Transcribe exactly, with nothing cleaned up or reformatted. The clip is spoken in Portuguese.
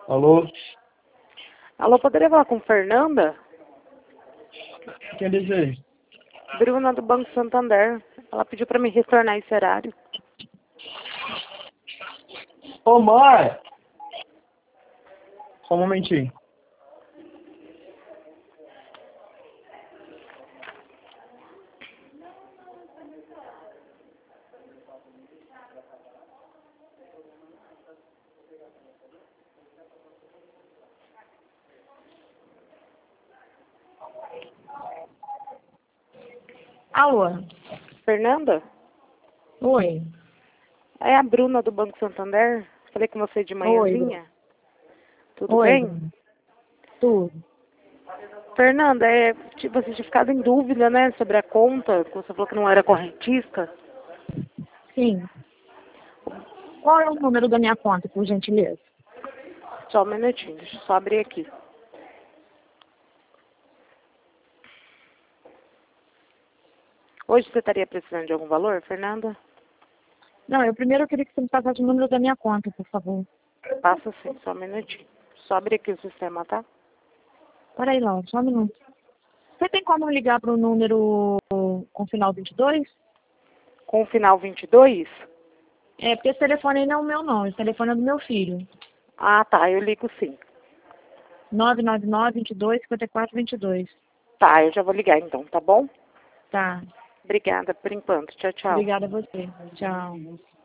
Alô? Alô, poderia falar com Fernanda? Quem deseja? Bruna do Banco Santander. Ela pediu para me retornar esse horário. Ô, mãe! Só um momentinho. Alô? Fernanda? Oi. É a Bruna do Banco Santander. Falei com você de manhãzinha. Oi. Tudo Oi, bem? Bruna. Tudo. Fernanda, é, ti- você tinha ficado em dúvida, né, sobre a conta, que você falou que não era correntista. Sim. Qual é o número da minha conta, por gentileza? Só um minutinho, deixa eu só abrir aqui. Hoje você estaria precisando de algum valor, Fernanda? Não, eu primeiro queria que você me passasse o número da minha conta, por favor. Passa sim, só um minutinho. Só abrir aqui o sistema, tá? Peraí, não, só um minuto. Você tem como ligar para o número com final vinte e dois? Com o final vinte e dois? É, porque esse telefone aí não é o meu, não. Esse telefone é do meu filho. Ah, tá, eu ligo sim. nove nove nove, vinte e dois, cinquenta e quatro, vinte e dois. Tá, eu já vou ligar então, tá bom? Tá. Obrigada por enquanto. Tchau, tchau. Obrigada a você. Tchau.